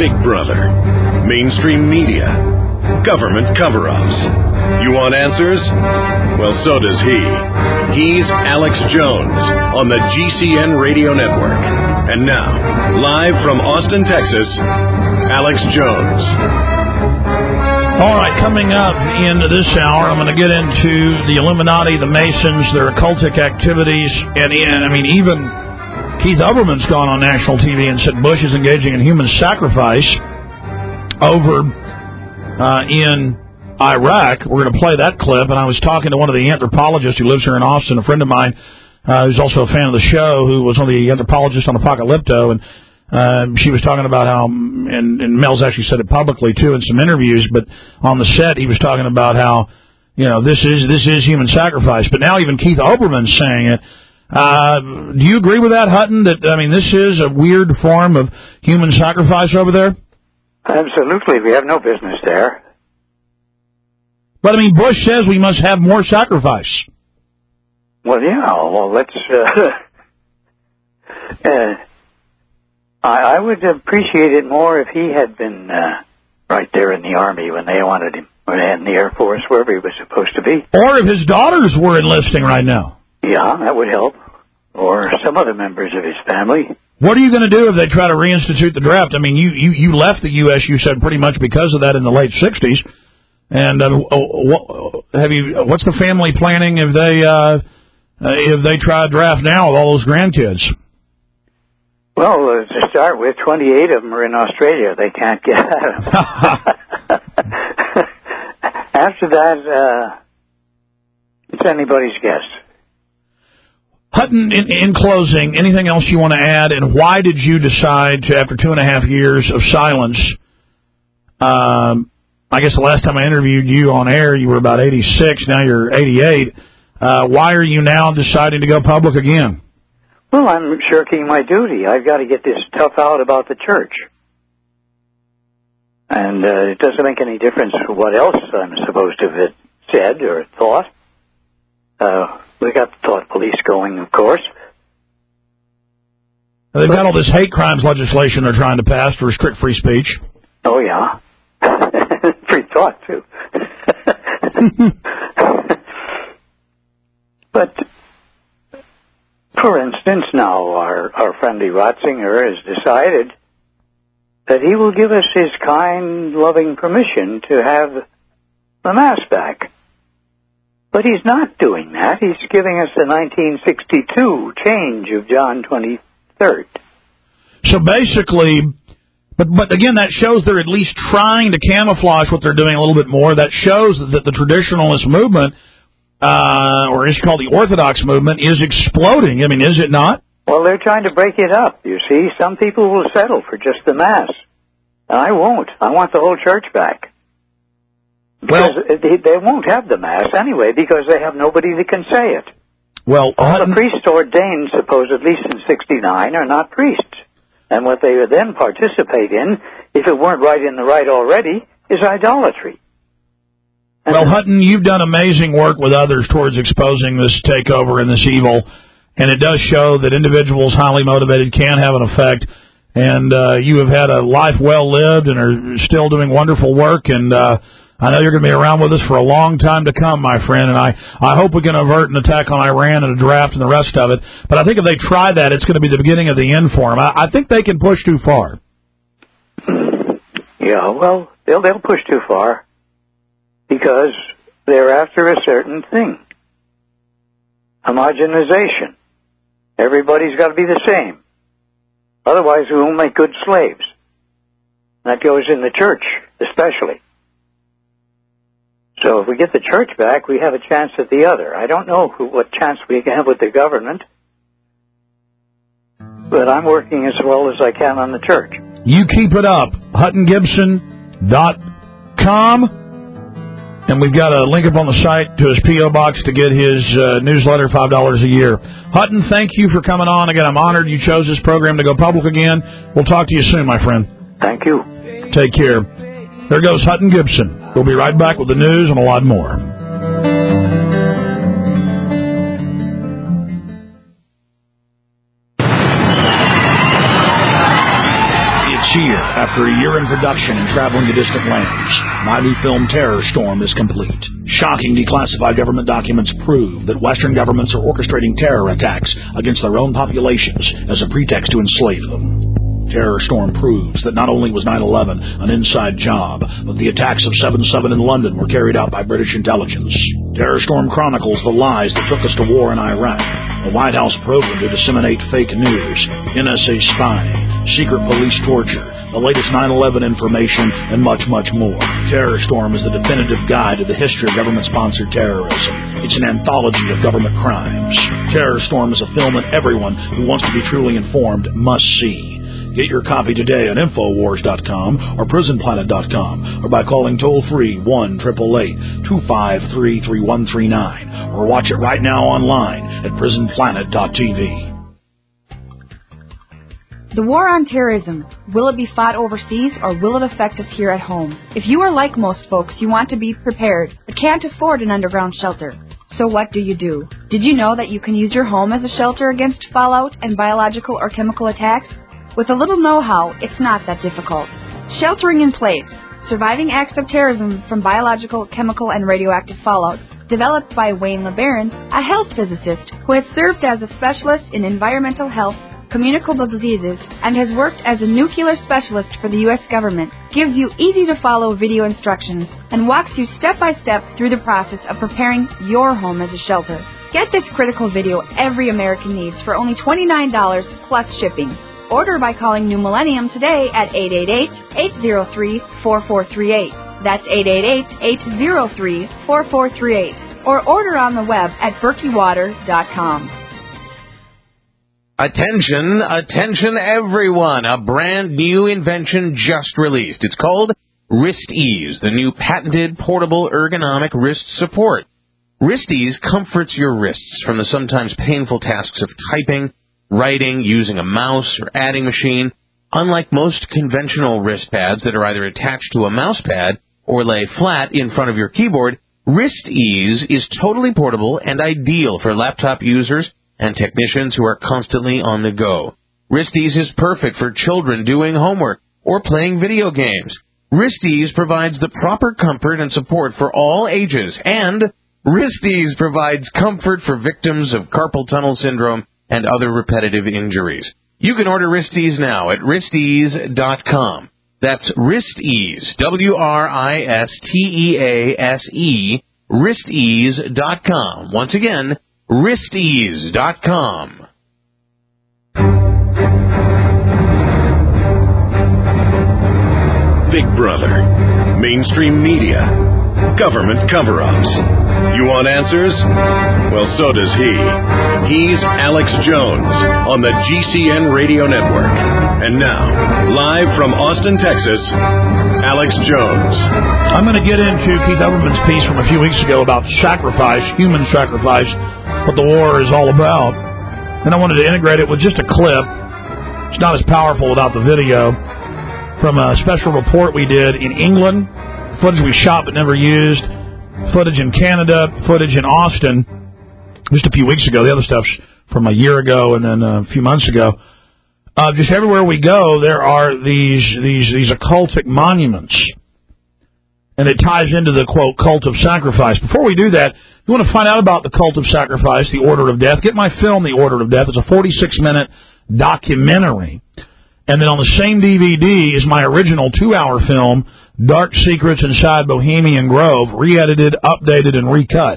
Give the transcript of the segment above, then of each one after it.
Big Brother, mainstream media, government cover-ups. You want answers? Well, so does he. He's Alex Jones on the GCN Radio Network. And now, live from Austin, Texas, Alex Jones. All right, coming up in this hour, I'm going to get into the Illuminati, the Masons, their occultic activities, and I mean, even Keith Olbermann's gone on national TV and said Bush is engaging in human sacrifice over in Iraq. We're going to play that clip, and I was talking to one of the anthropologists who lives here in Austin, a friend of mine who's also a fan of the show, who was one of the anthropologists on Apocalypto, and she was talking about how, and Mel's actually said it publicly too in some interviews, but on the set he was talking about how, you know, this is human sacrifice. But now even Keith Olbermann's saying it. Do you agree with that, Hutton? That, I mean, this is a weird form of human sacrifice over there? Absolutely. We have no business there. But, I mean, Bush says we must have more sacrifice. Well, yeah. Well, let's... I would appreciate it more if he had been right there in the Army when they wanted him, or in the Air Force, wherever he was supposed to be. Or if his daughters were enlisting right now. Yeah, that would help. Or some other members of his family. What are you going to do if they try to reinstitute the draft? I mean, you left the U.S., you said, pretty much because of that in the late 60s. And what's the family planning if they try to draft now with all those grandkids? Well, to start with, 28 of them are in Australia. They can't get at them. After that, it's anybody's guess. Hutton, in closing, anything else you want to add? And why did you decide to, after 2.5 years of silence, I guess the last time I interviewed you on air, you were about 86. Now you're 88. Why are you now deciding to go public again? Well, I'm shirking my duty. I've got to get this stuff out about the church. And it doesn't make any difference what else I'm supposed to have said or thought. We got the thought police going, of course. They've got all this hate crimes legislation they're trying to pass to restrict free speech. Oh, yeah. Free thought, too. But... for instance, now our friendly Ratzinger has decided that he will give us his kind, loving permission to have the Mass back. But he's not doing that. He's giving us the 1962 change of John 23rd. So basically, but again, that shows they're at least trying to camouflage what they're doing a little bit more. That shows that the traditionalist movement, or it's called the Orthodox movement, is exploding. I mean, is it not? Well, they're trying to break it up, you see. Some people will settle for just the Mass. And I won't. I want the whole church back. Because they won't have the Mass anyway, because they have nobody that can say it. Well, all the priests ordained, supposedly, since 1969 are not priests. And what they would then participate in, if it weren't right in the right already, is idolatry. Well, Hutton, you've done amazing work with others towards exposing this takeover and this evil, and it does show that individuals highly motivated can have an effect, and you have had a life well lived and are still doing wonderful work, and I know you're going to be around with us for a long time to come, my friend, and I hope we can avert an attack on Iran and a draft and the rest of it, but I think if they try that, it's going to be the beginning of the end for them. I think they can push too far. Yeah, well, they'll push too far. Because they're after a certain thing. Homogenization. Everybody's got to be the same. Otherwise, we won't make good slaves. That goes in the church, especially. So if we get the church back, we have a chance at the other. I don't know what chance we can have with the government, but I'm working as well as I can on the church. You keep it up. HuttonGibson.com. And we've got a link up on the site to his P.O. Box to get his newsletter, $5 a year. Hutton, thank you for coming on. Again, I'm honored you chose this program to go public again. We'll talk to you soon, my friend. Thank you. Take care. There goes Hutton Gibson. We'll be right back with the news and a lot more. year, after a year in production and traveling to distant lands, my new film Terror Storm is complete. Shocking declassified government documents prove that Western governments are orchestrating terror attacks against their own populations as a pretext to enslave them. Terror Storm proves that not only was 9/11 an inside job, but the attacks of 7/7 in London were carried out by British intelligence. Terror Storm chronicles the lies that took us to war in Iraq, a White House program to disseminate fake news, NSA spying, secret police torture, the latest 9/11 information, and much, much more. Terror Storm is the definitive guide to the history of government-sponsored terrorism. It's an anthology of government crimes. Terror Storm is a film that everyone who wants to be truly informed must see. Get your copy today at Infowars.com or PrisonPlanet.com or by calling toll-free 1-888-253-3139 or watch it right now online at PrisonPlanet.tv. The war on terrorism, will it be fought overseas or will it affect us here at home? If you are like most folks, you want to be prepared but can't afford an underground shelter. So what do? Did you know that you can use your home as a shelter against fallout and biological or chemical attacks? With a little know-how, it's not that difficult. Sheltering in place, surviving acts of terrorism from biological, chemical, and radioactive fallout, developed by Wayne LeBaron, a health physicist who has served as a specialist in environmental health, communicable diseases, and has worked as a nuclear specialist for the U.S. government, gives you easy-to-follow video instructions and walks you step-by-step through the process of preparing your home as a shelter. Get this critical video every American needs for only $29 plus shipping. Order by calling New Millennium today at 888-803-4438. That's 888-803-4438. Or order on the web at berkeywater.com. Attention everyone. A brand new invention just released. It's called WristEase, the new patented portable ergonomic wrist support. WristEase comforts your wrists from the sometimes painful tasks of typing, writing, using a mouse, or adding machine. Unlike most conventional wrist pads that are either attached to a mouse pad or lay flat in front of your keyboard, WristEase is totally portable and ideal for laptop users and technicians who are constantly on the go. WristEase is perfect for children doing homework or playing video games. WristEase provides the proper comfort and support for all ages, and WristEase provides comfort for victims of carpal tunnel syndrome and other repetitive injuries. You can order WristEase now at wristease.com. That's WristEase, WristEase, wristease.com. Once again, wristease.com. Big Brother, mainstream media, government cover-ups. You want answers? Well, so does he. He's Alex Jones on the GCN Radio Network. And now, live from Austin, Texas, Alex Jones. I'm going to get into Keith Olbermann's piece from a few weeks ago about sacrifice, human sacrifice, what the war is all about. And I wanted to integrate it with just a clip. It's not as powerful without the video. From a special report we did in England, footage we shot but never used, footage in Canada, footage in Austin just a few weeks ago. The other stuff's from a year ago and then a few months ago. Just everywhere we go, there are these occultic monuments. And it ties into the, quote, cult of sacrifice. Before we do that, if you want to find out about the cult of sacrifice, the Order of Death, get my film, The Order of Death. It's a 46-minute documentary. And then on the same DVD is my original 2-hour film, Dark Secrets Inside Bohemian Grove, re-edited, updated, and recut.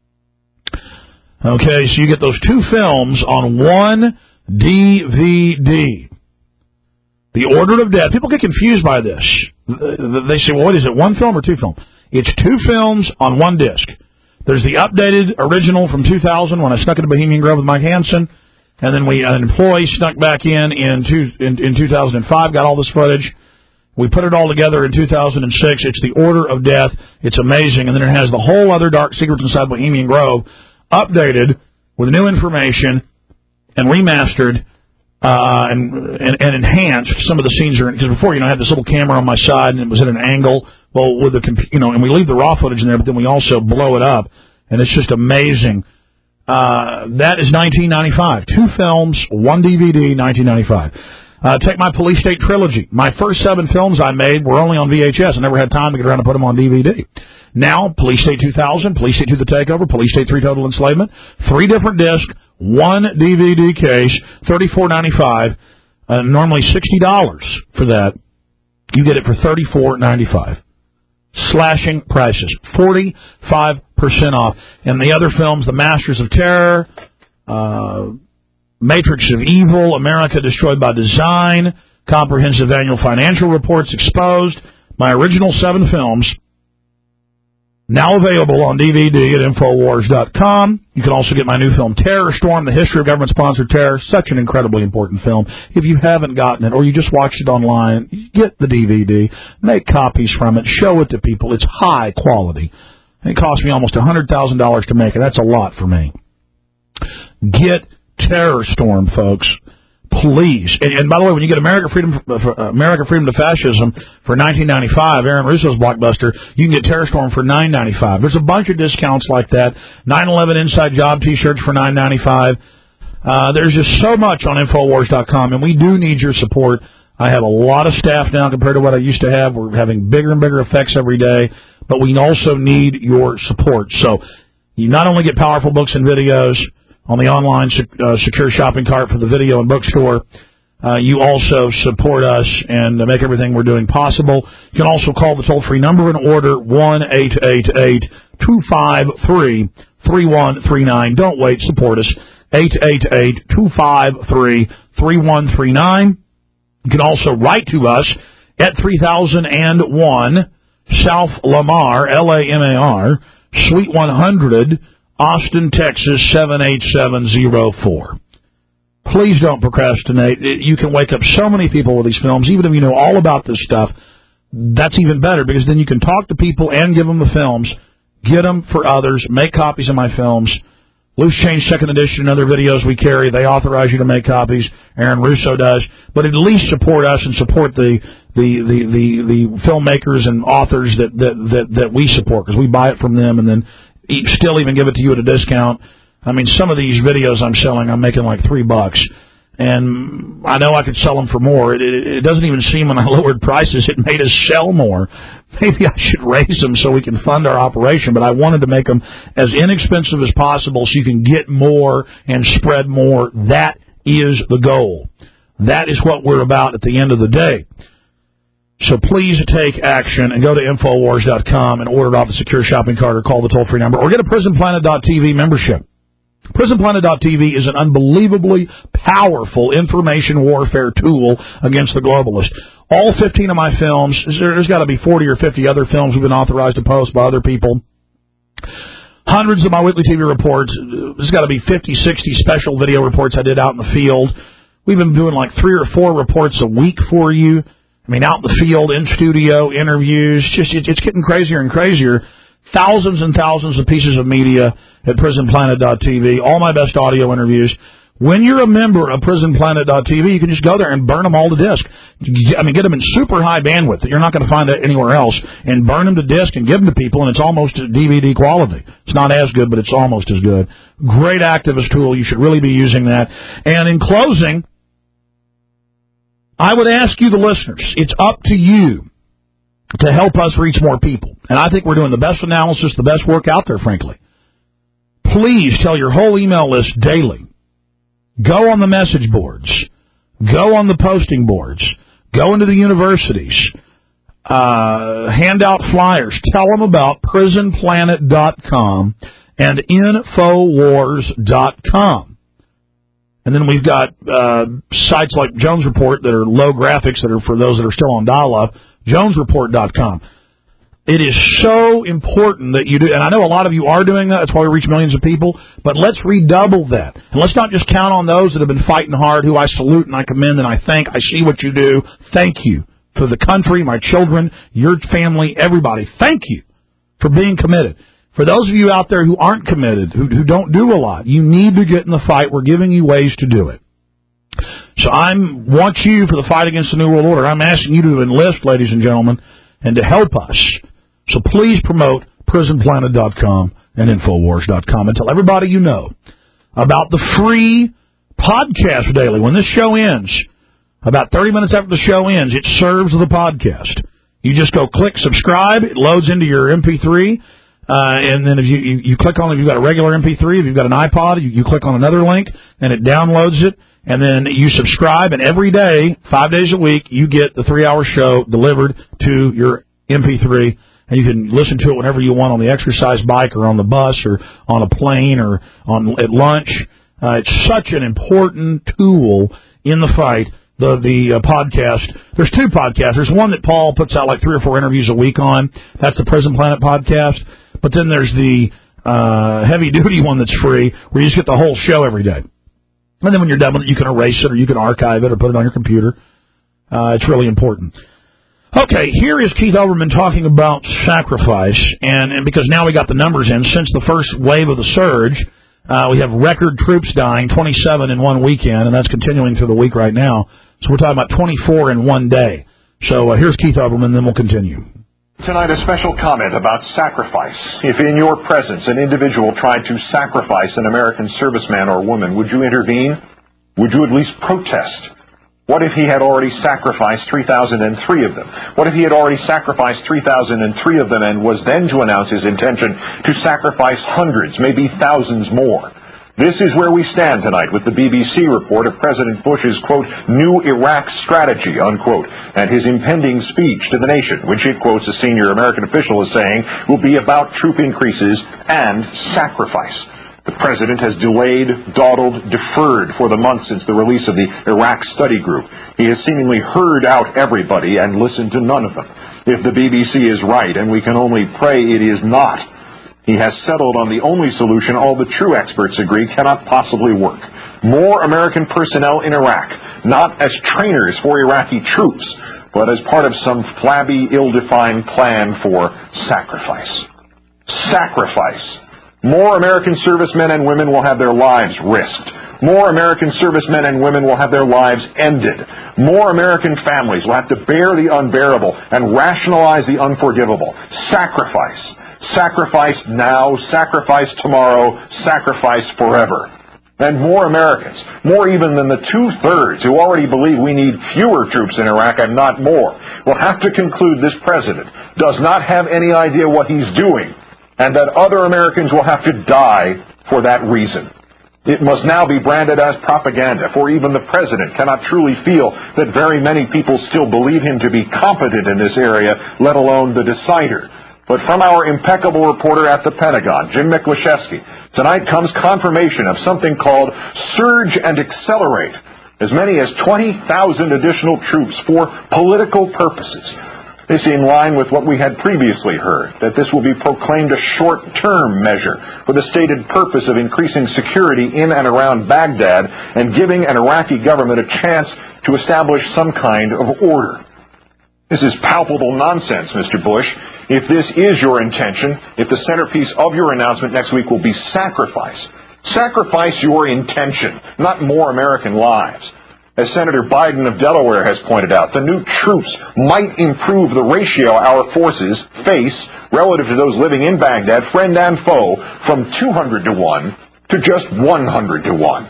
Okay, so you get those two films on one DVD. The Order of Death. People get confused by this. They say, well, what is it, one film or two films? It's two films on one disc. There's the updated original from 2000 when I snuck into Bohemian Grove with Mike Hansen. And then an employee snuck back in 2005, got all this footage. We put it all together in 2006. It's The Order of Death. It's amazing. And then it has the whole other Dark Secrets Inside Bohemian Grove, updated with new information and remastered and enhanced. Some of the scenes are, because before, I had this little camera on my side and it was at an angle. Well, with the and we leave the raw footage in there, but then we also blow it up, and it's just amazing. That is 1995. Two films, one DVD, 1995. Take my Police State trilogy. My first 7 films I made were only on VHS. I never had time to get around and put them on DVD. Now, Police State 2000, Police State 2 The Takeover, Police State 3 Total Enslavement, 3 different discs, 1 DVD case, $34.95. Normally $60 for that. You get it for $34.95. Slashing prices, 45% off. And the other films, The Masters of Terror, Matrix of Evil, America Destroyed by Design, Comprehensive Annual Financial Reports Exposed, my original 7 films, now available on DVD at Infowars.com. You can also get my new film, Terror Storm, The History of Government-Sponsored Terror. Such an incredibly important film. If you haven't gotten it or you just watched it online, get the DVD, make copies from it, show it to people. It's high quality. It cost me almost $100,000 to make it. That's a lot for me. Get Terror Storm, folks. Please. And by the way, when you get America Freedom to Fascism for $19.95, Aaron Russo's blockbuster, you can get Terror Storm for $9.95. There's a bunch of discounts like that. 9/11 Inside Job T-shirts for $9.95. There's just so much on Infowars.com, and we do need your support. I have a lot of staff now compared to what I used to have. We're having bigger and bigger effects every day, but we also need your support. So you not only get powerful books and videos on the online secure shopping cart for the video and bookstore, you also support us and make everything we're doing possible. You can also call the toll-free number and order 1-888-253-3139. Don't wait. Support us. 888-253-3139. You can also write to us at 3001 South Lamar, Lamar, Suite 100, Austin, Texas, 78704. Please don't procrastinate. You can wake up so many people with these films, even if you know all about this stuff. That's even better, because then you can talk to people and give them the films, get them for others, make copies of my films. Loose Change Second Edition and other videos we carry, they authorize you to make copies. Aaron Russo does. But at least support us and support the filmmakers and authors that we support, because we buy it from them and then still even give it to you at a discount. I mean, some of these videos I'm selling, I'm making like $3. And I know I could sell them for more. It doesn't even seem when I lowered prices it made us sell more. Maybe I should raise them so we can fund our operation, but I wanted to make them as inexpensive as possible so you can get more and spread more. That is the goal. That is what we're about at the end of the day. So please take action and go to Infowars.com and order it off the secure shopping cart or call the toll-free number or get a PrisonPlanet.tv membership. PrisonPlanet.tv is an unbelievably powerful information warfare tool against the globalists. All 15 of my films, there's got to be 40 or 50 other films we've been authorized to post by other people. Hundreds of my weekly TV reports. There's got to be 50, 60 special video reports I did out in the field. We've been doing like 3 or 4 reports a week for you. I mean, out in the field, in studio, interviews. It's getting crazier and crazier. Thousands and thousands of pieces of media at PrisonPlanet.tv. All my best audio interviews. When you're a member of PrisonPlanet.tv, you can just go there and burn them all to disk. I mean, get them in super high bandwidth that you're not going to find anywhere else, and burn them to disk and give them to people, and it's almost DVD quality. It's not as good, but it's almost as good. Great activist tool. You should really be using that. And in closing, I would ask you, the listeners, it's up to you to help us reach more people. And I think we're doing the best analysis, the best work out there, frankly. Please tell your whole email list daily. Go on the message boards. Go on the posting boards. Go into the universities. Hand out flyers. Tell them about PrisonPlanet.com and Infowars.com. And then we've got sites like Jones Report that are low graphics that are for those that are still on dial-up. JonesReport.com. It is so important that you do, and I know a lot of you are doing that. That's why we reach millions of people. But let's redouble that. And let's not just count on those that have been fighting hard, who I salute and I commend and I thank. I see what you do. Thank you for the country, my children, your family, everybody. Thank you for being committed. For those of you out there who aren't committed, who don't do a lot, you need to get in the fight. We're giving you ways to do it. So I want you for the fight against the New World Order. I'm asking you to enlist, ladies and gentlemen, and to help us. So please promote PrisonPlanet.com and Infowars.com and tell everybody you know about the free podcast daily. When this show ends, About 30 minutes after the show ends, it serves the podcast. You just go click subscribe. It loads into your MP3. And then if you click on it, if you've got a regular MP3, if you've got an iPod, you click on another link, and it downloads it. And then you subscribe, and every day, 5 days a week, you get the 3-hour show delivered to your MP3. And you can listen to it whenever you want on the exercise bike or on the bus or on a plane or at lunch. It's such an important tool in the fight. The podcast. There's 2 podcasts. There's one that Paul puts out like 3 or 4 interviews a week on. That's the Prison Planet podcast. But then there's the heavy-duty one that's free, where you just get the whole show every day. And then when you're done with it, you can erase it or you can archive it or put it on your computer. It's really important. Okay, here is Keith Olbermann talking about sacrifice, and because now we got the numbers in. Since the first wave of the surge, we have record troops dying, 27 in one weekend, and that's continuing through the week right now. So we're talking about 24 in one day. So here's Keith Olbermann, then we'll continue. Tonight, a special comment about sacrifice. If in your presence an individual tried to sacrifice an American serviceman or woman, would you intervene? Would you at least protest? What if he had already sacrificed 3,003 of them? What if he had already sacrificed 3,003 of them and was then to announce his intention to sacrifice hundreds, maybe thousands more? This is where we stand tonight with the BBC report of President Bush's, quote, new Iraq strategy, unquote, and his impending speech to the nation, which it quotes a senior American official as saying will be about troop increases and sacrifice. The president has delayed, dawdled, deferred for the months since the release of the Iraq study group. He has seemingly heard out everybody and listened to none of them. If the BBC is right, and we can only pray it is not, he has settled on the only solution all the true experts agree cannot possibly work. More American personnel in Iraq, not as trainers for Iraqi troops, but as part of some flabby, ill-defined plan for sacrifice. Sacrifice. More American servicemen and women will have their lives risked. More American servicemen and women will have their lives ended. More American families will have to bear the unbearable and rationalize the unforgivable. Sacrifice. Sacrifice now, sacrifice tomorrow, sacrifice forever. And more Americans, more even than the 2/3 who already believe we need fewer troops in Iraq and not more, will have to conclude this president does not have any idea what he's doing, and that other Americans will have to die for that reason. It must now be branded as propaganda, for even the president cannot truly feel that very many people still believe him to be competent in this area, let alone the decider. But from our impeccable reporter at the Pentagon, Jim Miklaszewski, tonight comes confirmation of something called Surge and Accelerate. As many as 20,000 additional troops for political purposes. This in line with what we had previously heard, that this will be proclaimed a short-term measure for the stated purpose of increasing security in and around Baghdad and giving an Iraqi government a chance to establish some kind of order. This is palpable nonsense, Mr. Bush. If this is your intention, if the centerpiece of your announcement next week will be sacrifice, sacrifice your intention, not more American lives. As Senator Biden of Delaware has pointed out, the new troops might improve the ratio our forces face relative to those living in Baghdad, friend and foe, from 200 to 1 to just 100 to 1.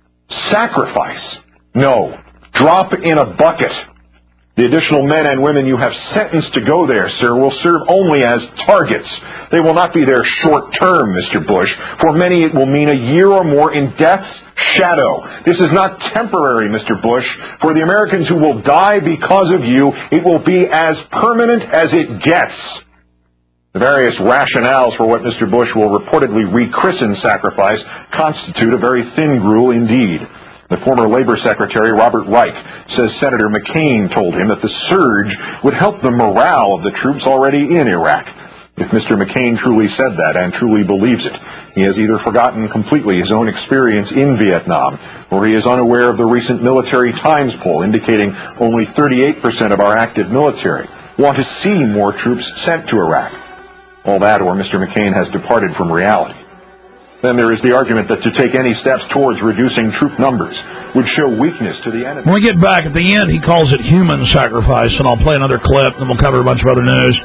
Sacrifice? No. Drop in a bucket. The additional men and women you have sentenced to go there, sir, will serve only as targets. They will not be there short-term, Mr. Bush. For many, it will mean a year or more in death's shadow. This is not temporary, Mr. Bush. For the Americans who will die because of you, it will be as permanent as it gets. The various rationales for what Mr. Bush will reportedly rechristen sacrifice constitute a very thin gruel indeed. The former Labor Secretary, Robert Reich, says Senator McCain told him that the surge would help the morale of the troops already in Iraq. If Mr. McCain truly said that and truly believes it, he has either forgotten completely his own experience in Vietnam, or he is unaware of the recent Military Times poll indicating only 38% of our active military want to see more troops sent to Iraq. All that, or Mr. McCain has departed from reality. Then there is the argument that to take any steps towards reducing troop numbers would show weakness to the enemy. When we get back at the end, he calls it human sacrifice, and I'll play another clip, and we'll cover a bunch of other news.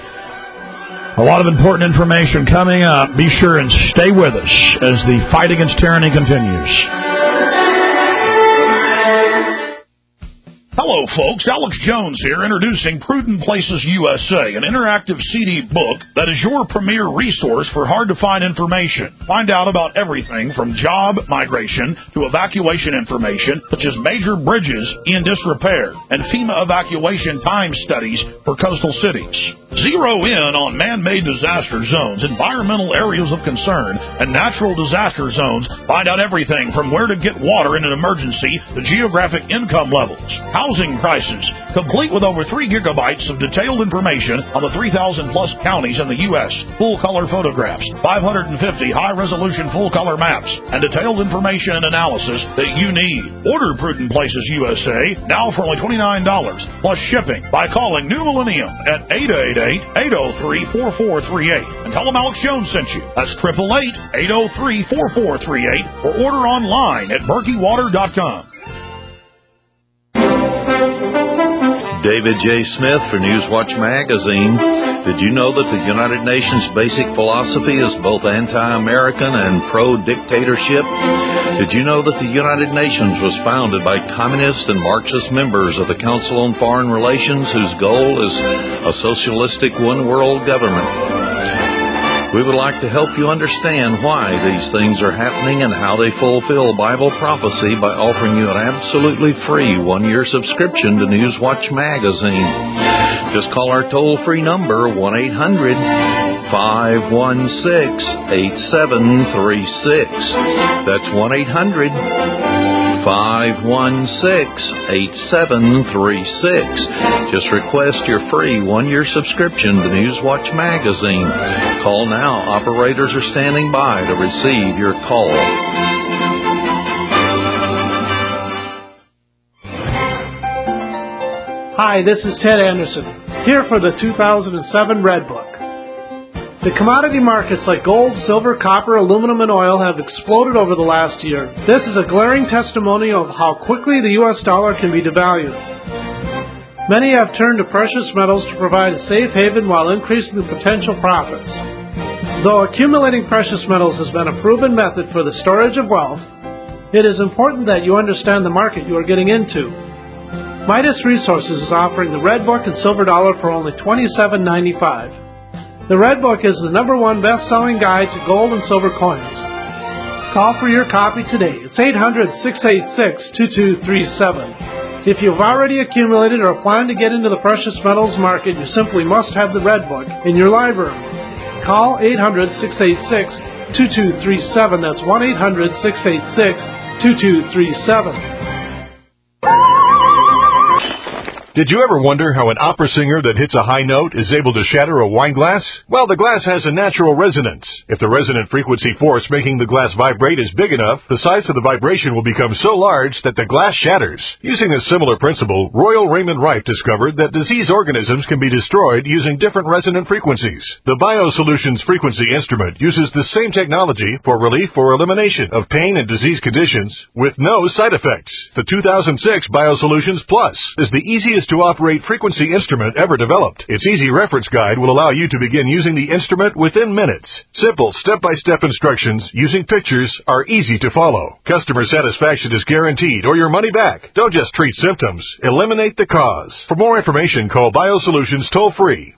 A lot of important information coming up. Be sure and stay with us as the fight against tyranny continues. Hello, folks. Alex Jones here, introducing Prudent Places USA, an interactive CD book that is your premier resource for hard-to-find information. Find out about everything from job migration to evacuation information, such as major bridges in disrepair and FEMA evacuation time studies for coastal cities. Zero in on man-made disaster zones, environmental areas of concern, and natural disaster zones. Find out everything from where to get water in an emergency to geographic income levels. Housing prices, complete with over 3 gigabytes of detailed information on the 3,000-plus counties in the U.S., full-color photographs, 550 high-resolution full-color maps, and detailed information and analysis that you need. Order Prudent Places USA now for only $29, plus shipping, by calling New Millennium at 888-803-4438. And tell them Alex Jones sent you. That's 888-803-4438, or order online at berkeywater.com. David J. Smith for Newswatch Magazine. Did you know that the United Nations basic philosophy is both anti-American and pro-dictatorship? Did you know that the United Nations was founded by communist and Marxist members of the Council on Foreign Relations, whose goal is a socialistic one-world government? We would like to help you understand why these things are happening and how they fulfill Bible prophecy by offering you an absolutely free one-year subscription to Newswatch Magazine. Just call our toll-free number, 1-800-516-8736. That's 1-800-516-8736. Just request your free one-year subscription to Newswatch Magazine. Call now. Operators are standing by to receive your call. Hi, this is Ted Anderson, here for the 2007 Red Book. The commodity markets like gold, silver, copper, aluminum, and oil have exploded over the last year. This is a glaring testimony of how quickly the U.S. dollar can be devalued. Many have turned to precious metals to provide a safe haven while increasing the potential profits. Though accumulating precious metals has been a proven method for the storage of wealth, it is important that you understand the market you are getting into. Midas Resources is offering the Red Book and Silver Dollar for only $27.95. The Red Book is the #1 best-selling guide to gold and silver coins. Call for your copy today. It's 800-686-2237. If you've already accumulated or plan to get into the precious metals market, you simply must have the Red Book in your library. Call 800-686-2237. That's 1-800-686-2237. Did you ever wonder how an opera singer that hits a high note is able to shatter a wine glass? Well, the glass has a natural resonance. If the resonant frequency force making the glass vibrate is big enough, the size of the vibration will become so large that the glass shatters. Using a similar principle, Royal Raymond Rife discovered that disease organisms can be destroyed using different resonant frequencies. The BioSolutions frequency instrument uses the same technology for relief or elimination of pain and disease conditions with no side effects. The 2006 BioSolutions Plus is the easiest to operate frequency instrument ever developed. Its easy reference guide will allow you to begin using the instrument within minutes. Simple step-by-step instructions using pictures are easy to follow. Customer satisfaction is guaranteed or your money back. Don't just treat symptoms, eliminate the cause. For more information, call BioSolutions toll-free,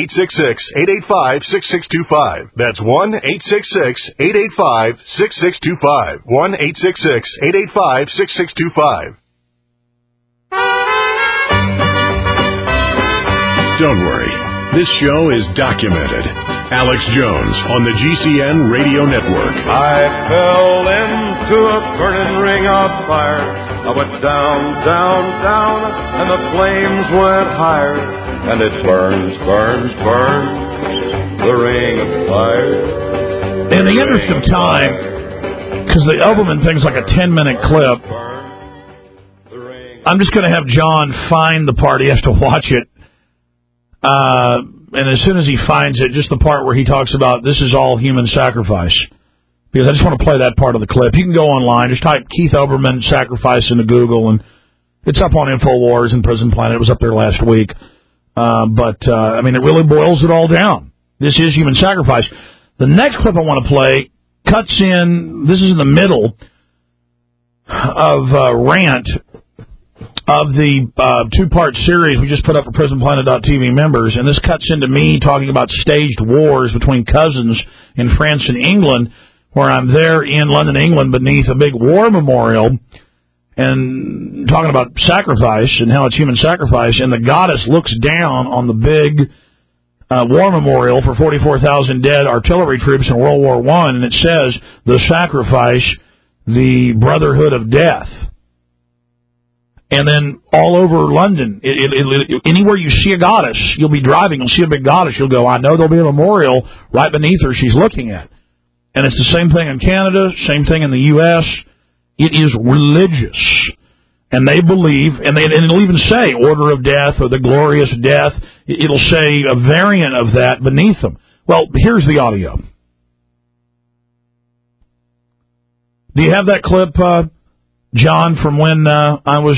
1-866-885-6625. That's 1-866-885-6625. 1-866-885-6625. Don't worry, this show is documented. Alex Jones on the GCN Radio Network. I fell into a burning ring of fire. I went down, down, down, and the flames went higher. And it burns, burns, burns, the ring of fire. In the interest of time, because the Elberman thing's like a 10-minute clip, I'm just going to have John find the part. He has to watch it. And as soon as he finds it, just the part where he talks about this is all human sacrifice. Because I just want to play that part of the clip. You can go online, just type Keith Olbermann sacrifice into Google, and it's up on InfoWars and Prison Planet. It was up there last week. I mean, it really boils it all down. This is human sacrifice. The next clip I want to play cuts in, this is in the middle of a rant of the two-part series we just put up for PrisonPlanet.tv members, and this cuts into me talking about staged wars between cousins in France and England, where I'm there in London, England, beneath a big war memorial, and talking about sacrifice and how it's human sacrifice, and the goddess looks down on the big war memorial for 44,000 dead artillery troops in World War I, and it says, the sacrifice, the brotherhood of death. And then all over London, anywhere you see a goddess, you'll be driving, you'll see a big goddess, you'll go, I know there'll be a memorial right beneath her she's looking at. And it's the same thing in Canada, same thing in the U.S. It is religious. And they believe, and it'll even say Order of Death or the Glorious Death. It'll say a variant of that beneath them. Well, here's the audio. Do you have that clip, John, from when I was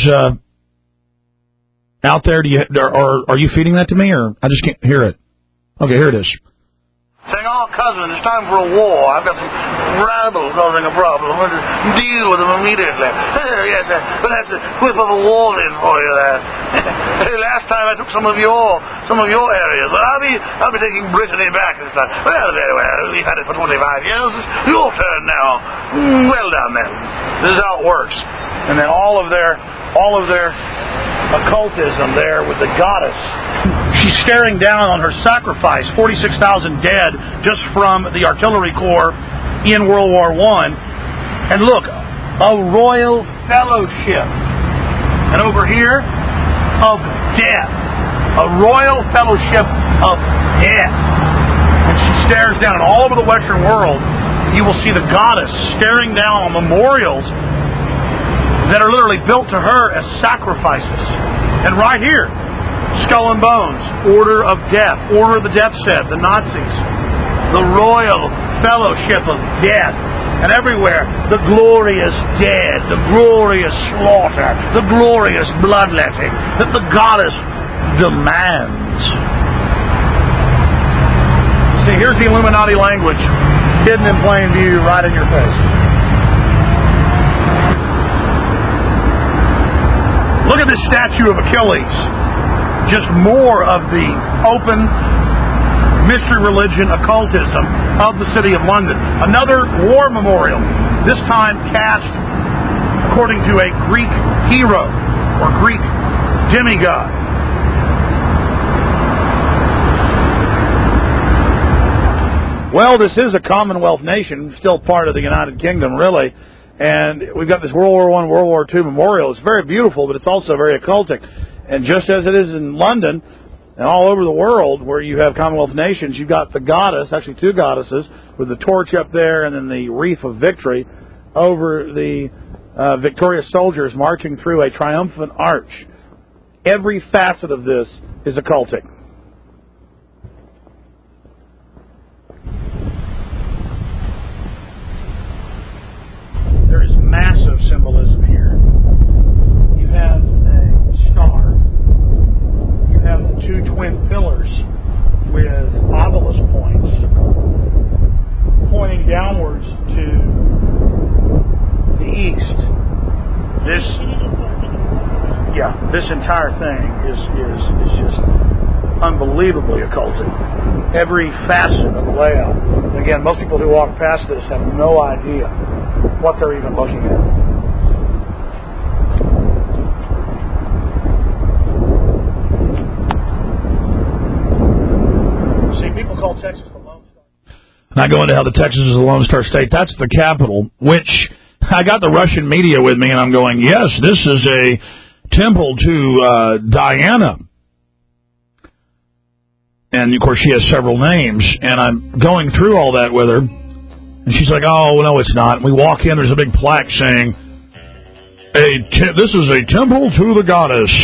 out there? Or are you feeding that to me, or I just can't hear it? Okay, here it is. Saying, oh, cousin, it's time for a war. I've got some rabble causing a problem. We'll just deal with them immediately. Yes, we'll have to whip up a wall in for you there. Last time I took some of your areas. Well, I'll be taking Brittany back this time. Well, very well. We've had it for 25 years. It's your turn now. Well done, then. This is how it works. And then all of their occultism there with the goddess. She's staring down on her sacrifice, 46,000 dead just from the artillery corps in World War I. And look, a royal fellowship. And over here, of death. A royal fellowship of death. And she stares down, and all over the Western world, you will see the goddess staring down on memorials that are literally built to her as sacrifices. And right here, Skull and Bones, Order of Death, Order of the Death Set, the Nazis, the Royal Fellowship of Death, and everywhere, the glorious dead, the glorious slaughter, the glorious bloodletting that the goddess demands. See, here's the Illuminati language, hidden in plain view, right in your face. Look at this statue of Achilles. Just more of the open mystery religion occultism of the city of London. Another war memorial, this time cast according to a Greek hero or Greek demigod. Well, this is a Commonwealth nation, still part of the United Kingdom, really. And we've got this World War I, World War II memorial. It's very beautiful, but it's also very occultic. And just as it is in London and all over the world where you have Commonwealth nations, you've got the goddess, actually two goddesses, with the torch up there and then the wreath of victory over the victorious soldiers marching through a triumphant arch. Every facet of this is occultic. There is massive symbolism here. You have a star. You have the two twin pillars with obelisk points pointing downwards to the east. This entire thing is just unbelievably occultic. Every facet of the layout. Again, most people who walk past this have no idea what they're even looking at. See, people call Texas the Lone Star. And I go into how the Texas is the Lone Star State. That's the capital, which I got the Russian media with me, and I'm going, yes, this is a temple to Diana. And, of course, she has several names, and I'm going through all that with her. And she's like, oh, no, it's not. And we walk in, there's a big plaque saying, this is a temple to the goddess.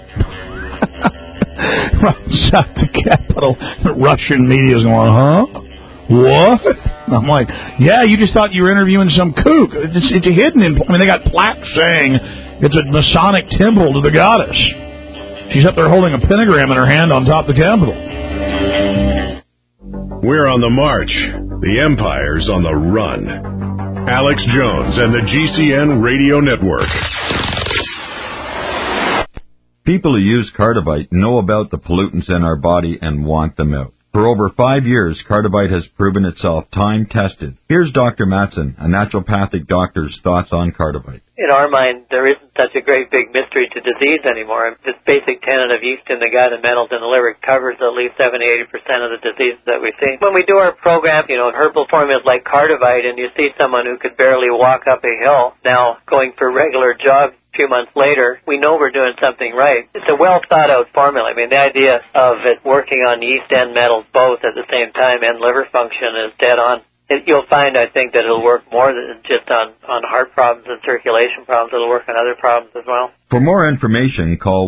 Right inside the capital. The Russian media is going, huh? What? And I'm like, yeah, you just thought you were interviewing some kook. It's hidden in, they got plaques saying it's a Masonic temple to the goddess. She's up there holding a pentagram in her hand on top of the Capitol. We're on the march. The Empire's on the run. Alex Jones and the GCN Radio Network. People who use Cardivite know about the pollutants in our body and want them out. For over 5 years, Cardivite has proven itself time-tested. Here's Dr. Matson, a naturopathic doctor's thoughts on Cardivite. In our mind, there isn't such a great big mystery to disease anymore. This basic tenet of yeast in the gut and metals in the liver covers at least 70-80% of the diseases that we see. When we do our program, herbal formulas like Cardivite, and you see someone who could barely walk up a hill now going for regular jogs a few months later, we know we're doing something right. It's a well-thought-out formula. I mean, the idea of it working on yeast and metals both at the same time and liver function is dead on. You'll find, I think, that it'll work more than just on heart problems and circulation problems. It'll work on other problems as well. For more information, call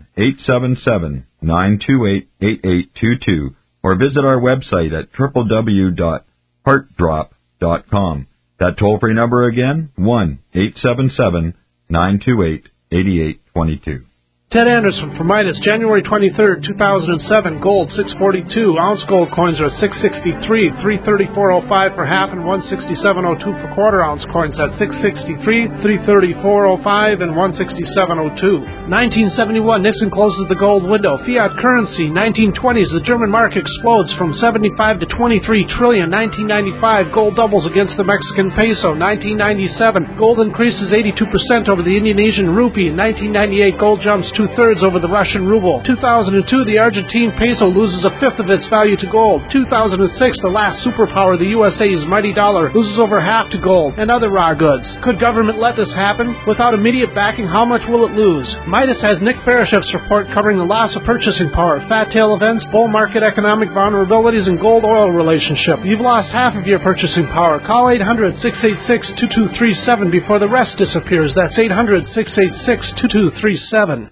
1-877-928-8822 or visit our website at www.heartdrop.com. That toll-free number again, 1-877-928-8822. Ted Anderson for Midas, January 23rd, 2007, gold 642, ounce gold coins are at 663, 334.05 for half and 167.02 for quarter ounce coins at 663, 334.05 and 167.02. 1971, Nixon closes the gold window. Fiat currency, 1920s, the German mark explodes from 75 to 23 trillion. 1995, gold doubles against the Mexican peso. 1997, gold increases 82% over the Indonesian rupee. 1998, gold jumps 2/3 over the Russian ruble. 2002, the Argentine peso loses a fifth of its value to gold. 2006, the last superpower, the USA's mighty dollar, loses over half to gold and other raw goods. Could government let this happen? Without immediate backing, how much will it lose? Midas has Nick Barashev's report covering the loss of purchasing power, fat tail events, bull market economic vulnerabilities, and gold-oil relationship. You've lost half of your purchasing power. Call 800-686-2237 before the rest disappears. That's 800-686-2237.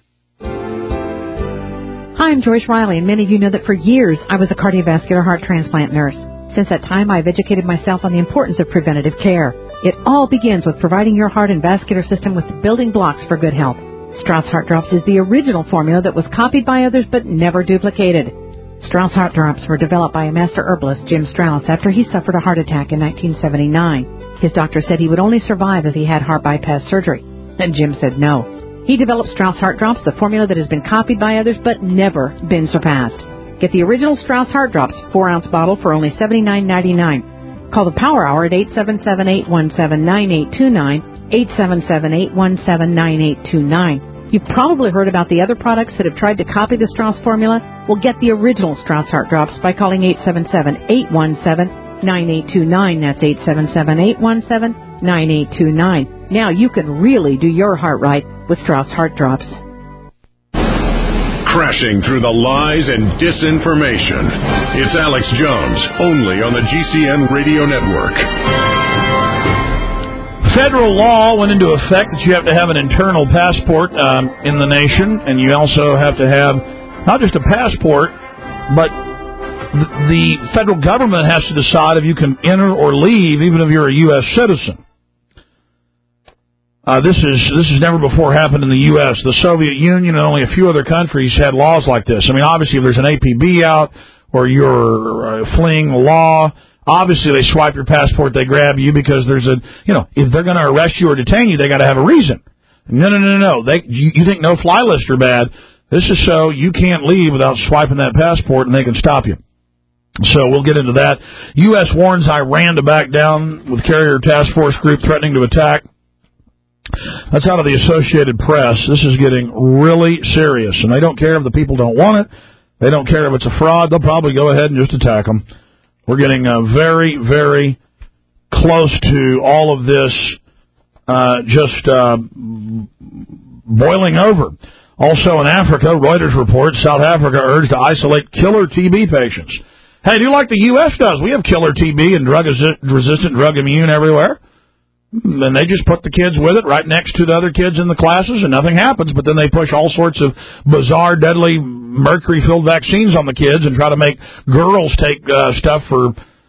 Hi, I'm Joyce Riley, and many of you know that for years I was a cardiovascular heart transplant nurse. Since that time, I've educated myself on the importance of preventative care. It all begins with providing your heart and vascular system with the building blocks for good health. Strauss Heart Drops is the original formula that was copied by others but never duplicated. Strauss Heart Drops were developed by a master herbalist, Jim Strauss, after he suffered a heart attack in 1979. His doctor said he would only survive if he had heart bypass surgery, and Jim said no. He developed Strauss Heart Drops, the formula that has been copied by others but never been surpassed. Get the original Strauss Heart Drops 4-ounce bottle for only $79.99. Call the Power Hour at 877-817-9829, 877-817-9829. You've probably heard about the other products that have tried to copy the Strauss formula. Well, get the original Strauss Heart Drops by calling 877-817-9829. That's 877-817-9829. Now you can really do your heart right with Strauss Heart Drops. Crashing through the lies and disinformation. It's Alex Jones, only on the GCN Radio Network. Federal law went into effect that you have to have an internal passport in the nation, and you also have to have not just a passport, but the federal government has to decide if you can enter or leave, even if you're a U.S. citizen. This has never before happened in the U.S. The Soviet Union and only a few other countries had laws like this. I mean, obviously, if there's an APB out or you're fleeing the law, obviously they swipe your passport, they grab you because there's if they're going to arrest you or detain you, they got to have a reason. No. You think no-fly lists are bad. This is so you can't leave without swiping that passport and they can stop you. So we'll get into that. U.S. warns Iran to back down with carrier task force group threatening to attack. That's out of the Associated Press. This is getting really serious, and they don't care if the people don't want it. They don't care if it's a fraud. They'll probably go ahead and just attack them. We're getting very, very close to all of this boiling over. Also in Africa, Reuters reports South Africa urged to isolate killer TB patients. Hey, do like the U.S. does. We have killer TB and drug-resistant, drug-immune everywhere. And they just put the kids with it right next to the other kids in the classes, and nothing happens. But then they push all sorts of bizarre, deadly, mercury-filled vaccines on the kids and try to make girls take stuff for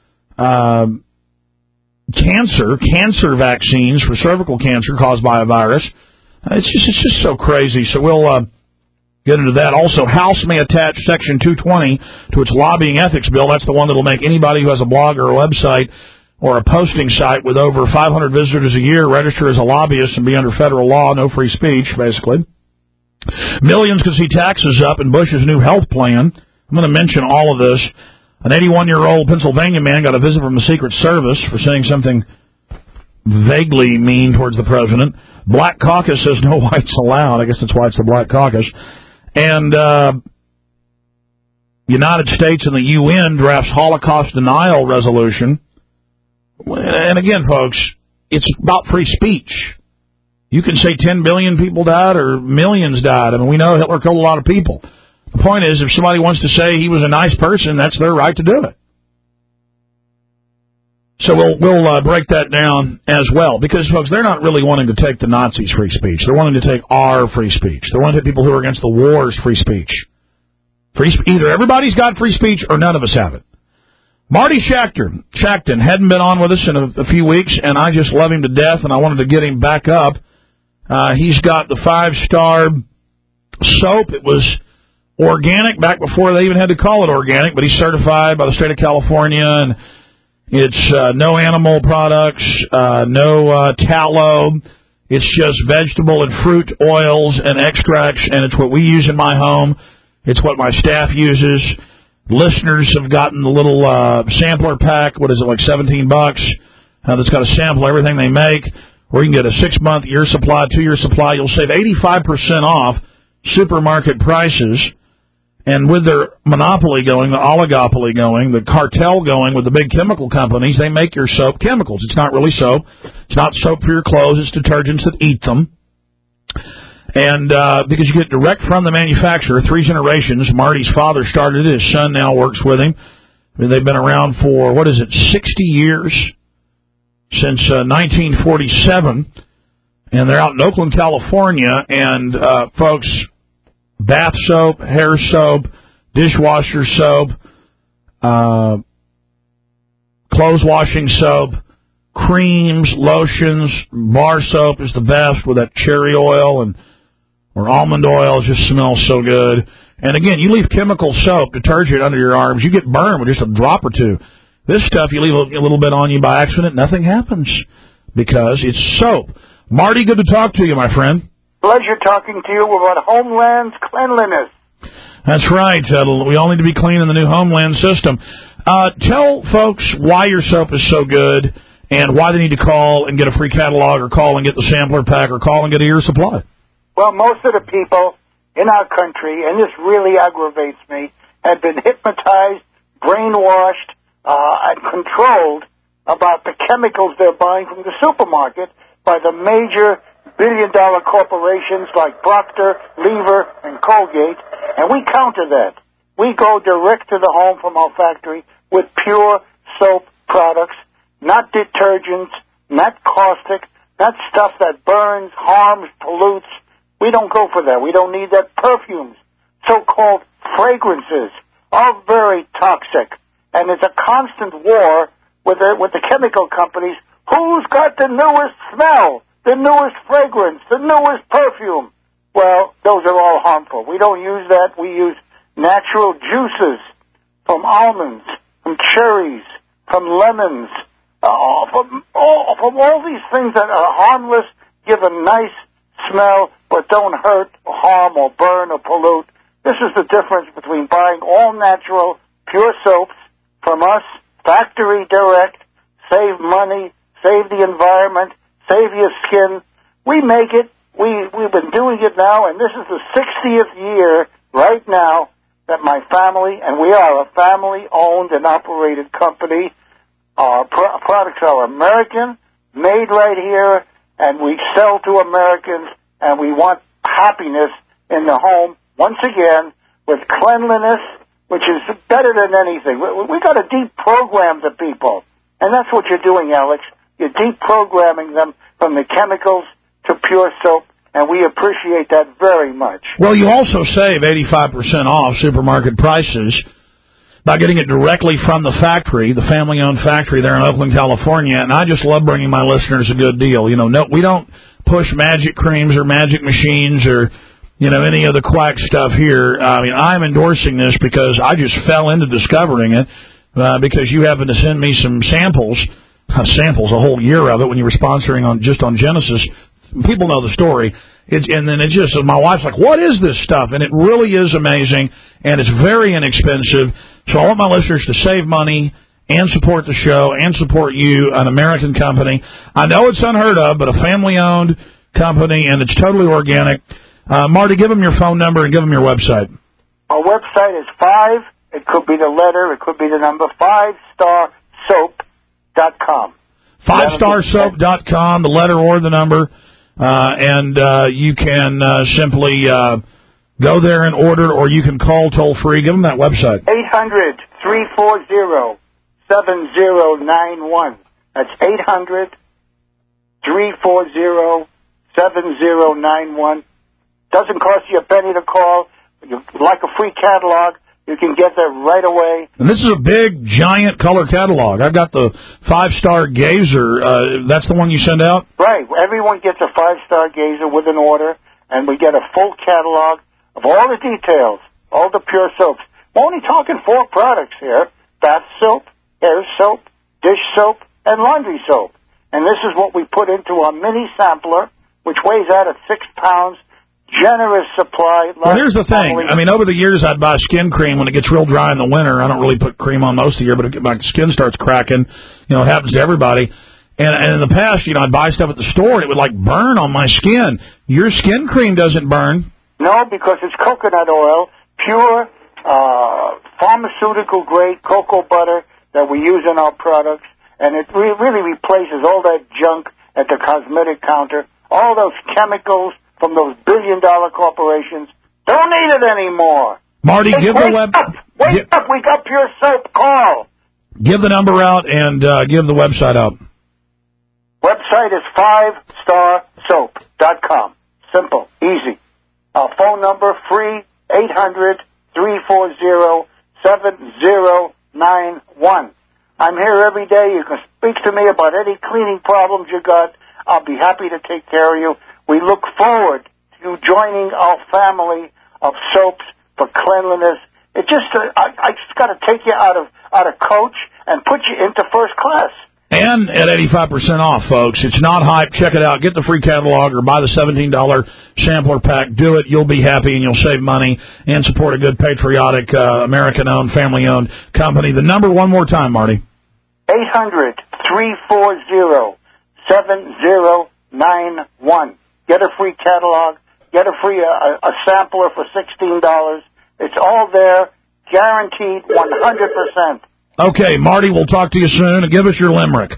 cancer vaccines for cervical cancer caused by a virus. It's just so crazy. So we'll get into that. Also, House may attach Section 220 to its lobbying ethics bill. That's the one that will make anybody who has a blog or a website or a posting site with over 500 visitors a year register as a lobbyist and be under federal law, no free speech, basically. Millions could see taxes up in Bush's new health plan. I'm going to mention all of this. An 81-year-old Pennsylvania man got a visit from the Secret Service for saying something vaguely mean towards the president. Black Caucus says no whites allowed. I guess that's why it's the Black Caucus. And United States and the UN drafts Holocaust denial resolution. And again, folks, it's about free speech. You can say 10 billion people died or millions died. I mean, we know Hitler killed a lot of people. The point is, if somebody wants to say he was a nice person, that's their right to do it. So we'll break that down as well. Because, folks, they're not really wanting to take the Nazis' free speech. They're wanting to take our free speech. They're wanting to take people who are against the war's free speech. Either everybody's got free speech or none of us have it. Marty Shackton hadn't been on with us in a few weeks, and I just love him to death, and I wanted to get him back up. He's got the 5-star soap. It was organic back before they even had to call it organic, but he's certified by the state of California, and it's no animal products, no tallow. It's just vegetable and fruit oils and extracts, and it's what we use in my home. It's what my staff uses. Listeners have gotten the little sampler pack. What is it, like $17? That's got a sample of everything they make. Or you can get a 6-month, year supply, 2-year supply. You'll save 85% off supermarket prices. And with their monopoly going, the oligopoly going, the cartel going with the big chemical companies, they make your soap chemicals. It's not really soap. It's not soap for your clothes. It's detergents that eat them. And because you get direct from the manufacturer, 3 generations. Marty's father started it. His son now works with him. They've been around for, 60 years? Since 1947. And they're out in Oakland, California. And, folks, bath soap, hair soap, dishwasher soap, clothes washing soap, creams, lotions, bar soap is the best with that cherry oil or almond oil. It just smells so good. And again, you leave chemical soap, detergent under your arms, you get burned with just a drop or two. This stuff, you leave a little bit on you by accident, nothing happens because it's soap. Marty, good to talk to you, my friend. Pleasure talking to you about Homeland's cleanliness. That's right. We all need to be clean in the new Homeland system. Tell folks why your soap is so good and why they need to call and get a free catalog or call and get the sampler pack or call and get a year's supply. Well, most of the people in our country, and this really aggravates me, have been hypnotized, brainwashed, and controlled about the chemicals they're buying from the supermarket by the major billion-dollar corporations like Procter, Lever, and Colgate, and we counter that. We go direct to the home from our factory with pure soap products, not detergents, not caustic, not stuff that burns, harms, pollutes. We don't go for that. We don't need that. Perfumes, so-called fragrances, are very toxic, and it's a constant war with the chemical companies. Who's got the newest smell? The newest fragrance, the newest perfume. Well, those are all harmful. We don't use that. We use natural juices from almonds, from cherries, from lemons, from all these things that are harmless, give a nice smell, but don't hurt, or harm, or burn, or pollute. This is the difference between buying all natural, pure soaps from us, factory direct, save money, save the environment, save your skin. We make it. We've been doing it now, and this is the 60th year right now that my family, and we are a family-owned and operated company. Our products are American, made right here, and we sell to Americans, and we want happiness in the home, once again, with cleanliness, which is better than anything. We got to deprogram the people, and that's what you're doing, Alex. You're deprogramming them from the chemicals to pure soap, and we appreciate that very much. Well, you also save 85% off supermarket prices by getting it directly from the factory, the family-owned factory there in Oakland, California, and I just love bringing my listeners a good deal. You know, no, we don't push magic creams or magic machines or, you know, any of the quack stuff here. I mean, I'm endorsing this because I just fell into discovering it because you happened to send me some samples, a whole year of it when you were sponsoring on Genesis. People know the story. And then it's just, my wife's like, what is this stuff? And it really is amazing, and it's very inexpensive. So I want my listeners to save money and support the show and support you, an American company. I know it's unheard of, but a family-owned company, and it's totally organic. Marty, give them your phone number and give them your website. Our website is 5, it could be the letter, it could be the number, 5starsoap.com. 5starsoap.com, the letter or the number, and you can simply go there and order, or you can call toll-free. Give them that website. 800-340-7091. That's 800-340-7091. Doesn't cost you a penny to call. You like a free catalog, you can get there right away. And this is a big, giant color catalog. I've got the 5-Star Gazer. That's the one you send out? Right. Everyone gets a 5-Star Gazer with an order, and we get a full catalog of all the details, all the pure soaps. We're only talking 4 products here: bath soap, hair soap, dish soap, and laundry soap. And this is what we put into our mini sampler, which weighs out at 6 pounds. Generous supply. Well, here's the thing. I mean, over the years, I'd buy skin cream when it gets real dry in the winter. I don't really put cream on most of the year, but my skin starts cracking. You know, it happens to everybody. And in the past, you know, I'd buy stuff at the store, and it would, like, burn on my skin. Your skin cream doesn't burn. No, because it's coconut oil, pure pharmaceutical-grade cocoa butter that we use in our products, and it really replaces all that junk at the cosmetic counter, all those chemicals from those billion-dollar corporations. Don't need it anymore. Marty, give the web. Wake up! We got pure soap. Call. Give the number out and give the website out. Website is 5starsoap.com. Simple, easy. Our phone number free 800-340-7091. I'm here every day. You can speak to me about any cleaning problems you got. I'll be happy to take care of you. We look forward to you joining our family of soaps for cleanliness. It just, I just got to take you out of coach and put you into first class. And at 85% off, folks. It's not hype. Check it out. Get the free catalog or buy the $17 sampler pack. Do it. You'll be happy and you'll save money and support a good, patriotic, American-owned, family-owned company. The number one more time, Marty. 800-340-7091. Get a free catalog. Get a free a sampler for $16. It's all there, guaranteed 100%. Okay, Marty, we'll talk to you soon. And give us your limerick.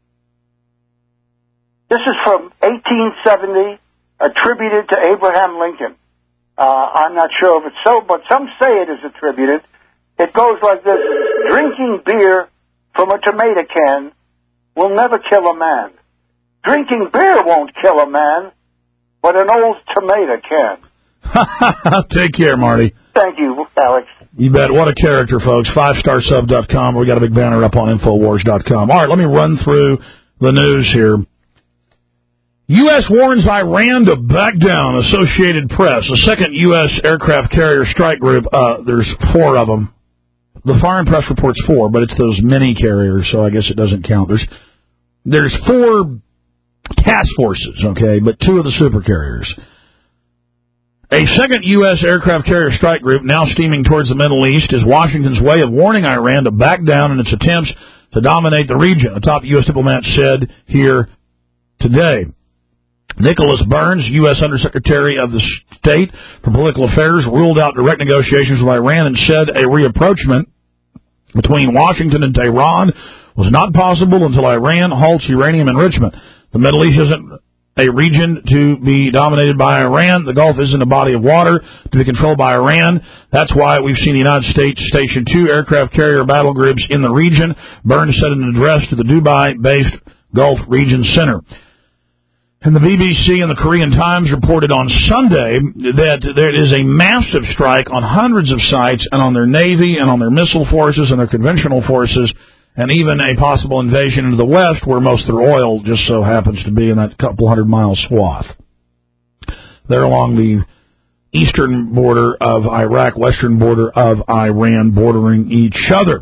This is from 1870, attributed to Abraham Lincoln. I'm not sure if it's so, but some say it is attributed. It goes like this: drinking beer from a tomato can will never kill a man. Drinking beer won't kill a man, but an old tomato can. Take care, Marty. Thank you, Alex. You bet. What a character, folks. 5starsub.com. We got a big banner up on Infowars.com. All right, let me run through the news here. U.S. warns Iran to back down. Associated Press. A second U.S. aircraft carrier strike group. There's 4 of them. The Foreign Press reports 4, but it's those mini carriers, so I guess it doesn't count. There's 4 task forces, okay, but 2 of the super carriers. A second U.S. aircraft carrier strike group now steaming towards the Middle East is Washington's way of warning Iran to back down in its attempts to dominate the region, a top U.S. diplomat said here today. Nicholas Burns, U.S. Undersecretary of the State for Political Affairs, ruled out direct negotiations with Iran and said a reapproachment between Washington and Tehran was not possible until Iran halts uranium enrichment. The Middle East isn't a region to be dominated by Iran. The Gulf isn't a body of water to be controlled by Iran. That's why we've seen the United States station 2 aircraft carrier battle groups in the region. Burns said in an address to the Dubai-based Gulf Region Center. And the BBC and the Korean Times reported on Sunday that there is a massive strike on hundreds of sites and on their Navy and on their missile forces and their conventional forces, and even a possible invasion into the West where most of their oil just so happens to be in that couple 100-mile swath. They're along the eastern border of Iraq, western border of Iran, bordering each other.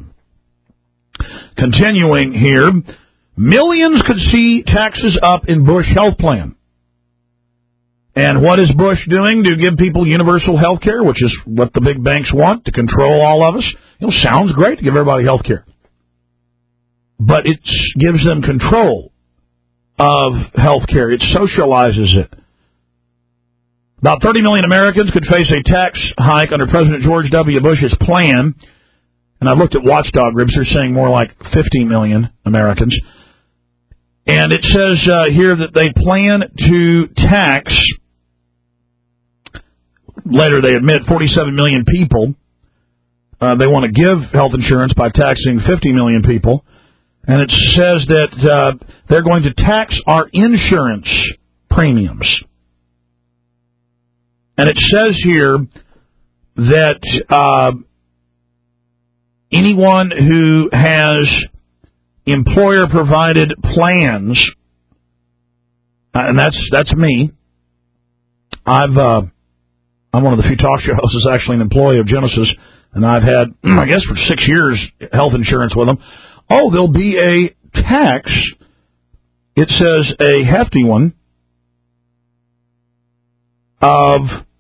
Continuing here, millions could see taxes up in Bush health plan. And what is Bush doing to give people universal health care, which is what the big banks want, to control all of us? Sounds great to give everybody health care. But it gives them control of health care. It socializes it. About 30 million Americans could face a tax hike under President George W. Bush's plan. And I looked at watchdog groups. They're saying more like 50 million Americans. And it says here that they plan to tax, later they admit, 47 million people. They want to give health insurance by taxing 50 million people. And it says that they're going to tax our insurance premiums. And it says here that anyone who has employer-provided plans, and that's me. I'm one of the few talk show hosts that's actually an employee of Genesis, and I've had, I guess, for 6 years health insurance with them. Oh, there'll be a tax. It says a hefty one of